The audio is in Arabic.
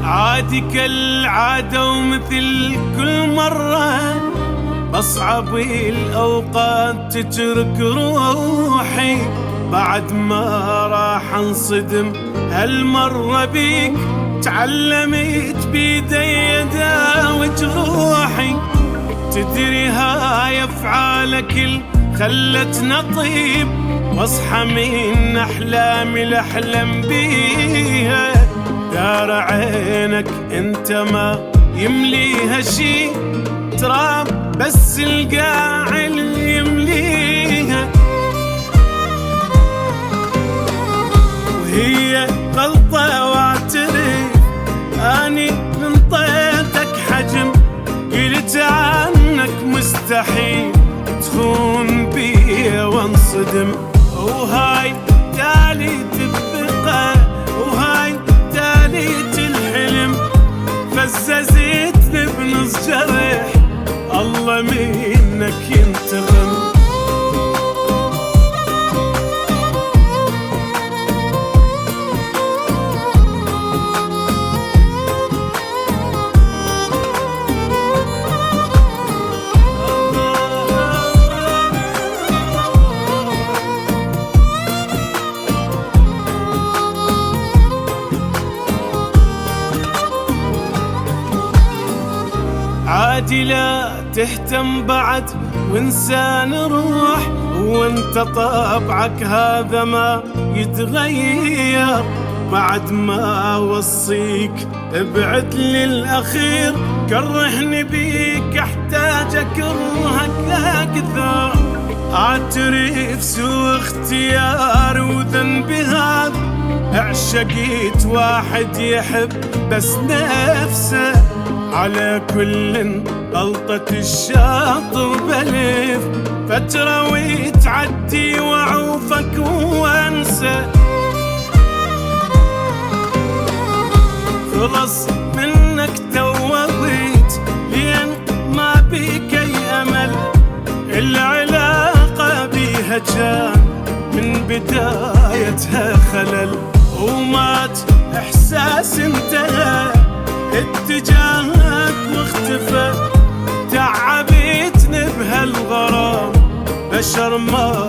عادي كالعادة ومثل كل مرة بصعب الأوقات تترك روحي، بعد ما راح انصدم هالمرة بيك تعلمت بيدي اداوي جروحي. تدري هاي افعالك اللي خلتنا طيب واصحى من احلامي لاحلم بيها. دار عينك انت ما يمليها شي، تراب بس القاع اللي يمليها. وهي غلطة واعترف اني انطيتك حجم، قلت عنك مستحيل تخون بي وانصدم. وهاي تاليت الثقة وهاي تاليت الحلم، فززتني بنص جرح الله منك ينتقم. عادي لا تهتم بعد وانسان روح، وانت طبعك هذا ما يتغير. بعد ما اوصيك ابعد للاخير، كرهني بيك احتاج اكرهك اكثر. اعترف سوء اختيار وذنبي هذا، اعشقيت واحد يحب بس نفسه. على كل غلطة الشاطر بلف فترة وتعدي وأعوفك وأنسى. خلص منك توضيت لين ما بيك أي أمل، العلاقة بيها كان من بدايتها خلل، ومات إحساس انتهى اتجاهك واختفى. تعبتني بهالغرام بشر ما